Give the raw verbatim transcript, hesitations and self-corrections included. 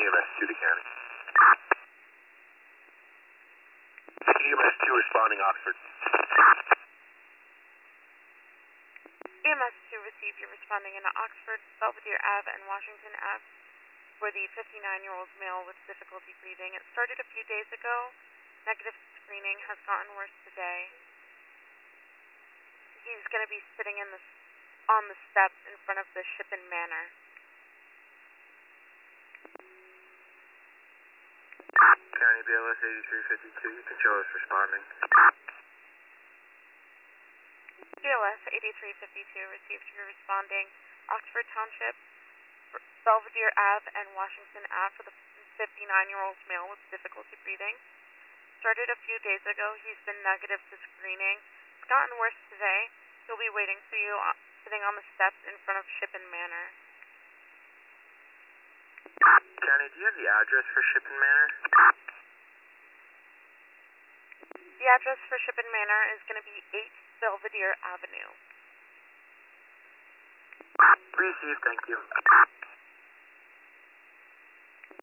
E M S two to county. E M S two responding Oxford. E M S two received, you're responding into Oxford, Belvedere Ave and Washington Ave for the fifty-nine-year-old male with difficulty breathing. It started a few days ago. Negative screening has gotten worse today. He's going to be sitting in the, on the steps in front of the Shippen Manor. County B L S eighty-three fifty-two, control is responding. B L S eighty-three fifty-two received, you're responding Oxford Township, Belvedere Ave and Washington Ave for the fifty-nine-year-old male with difficulty breathing. Started a few days ago. He's been negative to screening. It's gotten worse today. He'll be waiting for you uh, sitting on the steps in front of Shippen Manor. County, do you have the address for Shippen Manor? The address for Shippen Manor is going to be eight Belvedere Avenue. Received, thank you.